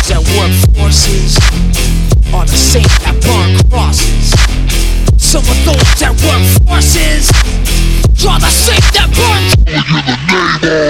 those that work forces are the same that burn crosses. Some of those that work forces draw the same that burn.